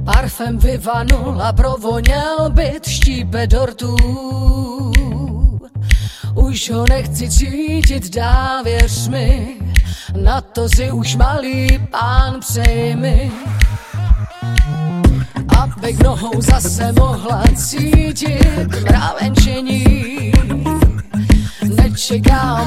Parfém vyvanul a provoněl byt štípe dortů. Už ho nechci cítit dál, věř mi, na to si už malý pán přeji mi. Abych nohou zase mohla cítit mravenčení. Nečekám